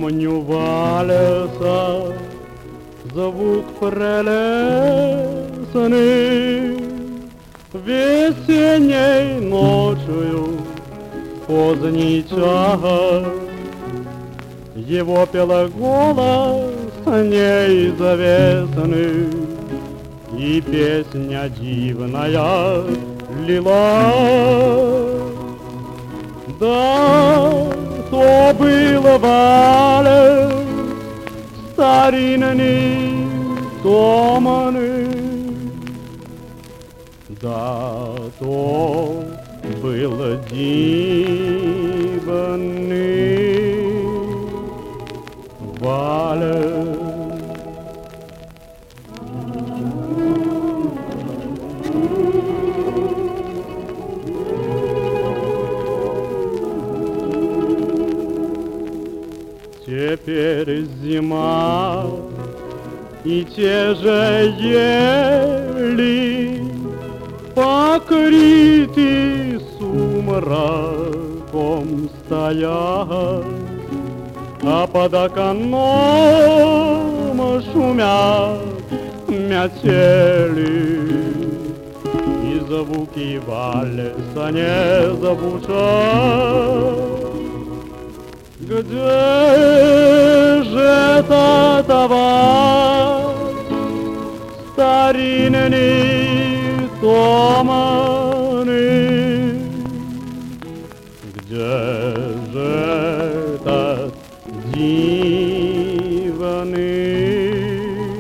Помню вальса звук прелестный, весенней ночью поздний час. Его пела голос неизвестный, и песня дивная лилась. Да, то был вальс старинный, томный. Да, то был дивный вальс. Теперь зима, и те же ели покрыты сумраком стоят, а под окном шумят метели, и звуки вальса не звучат. Где же этот вальс старинный, томный? Где же этот дивный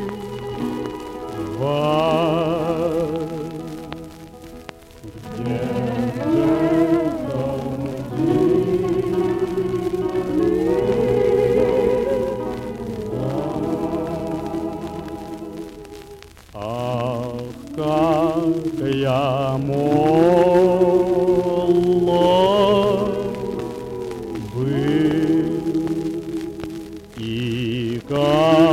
вальс? Где же как я молод был, и как